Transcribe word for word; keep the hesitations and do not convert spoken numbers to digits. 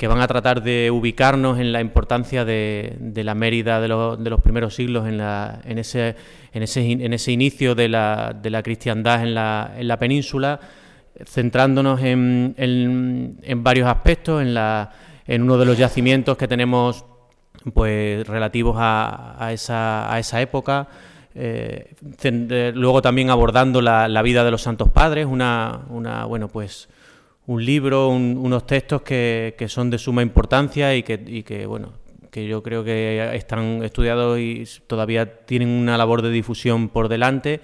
que van a tratar de ubicarnos en la importancia de, de la Mérida de los, de los primeros siglos, en, la, en, ese, en, ese, en ese inicio de la, de la cristiandad en la, en la península, centrándonos en, en, en varios aspectos, en, la, en uno de los yacimientos que tenemos pues relativos a, a, esa, a esa época. Eh, luego también abordando la, la vida de los Santos Padres, una, una bueno pues un libro, un, unos textos que, que son de suma importancia y que, y que bueno que yo creo que están estudiados y todavía tienen una labor de difusión por delante.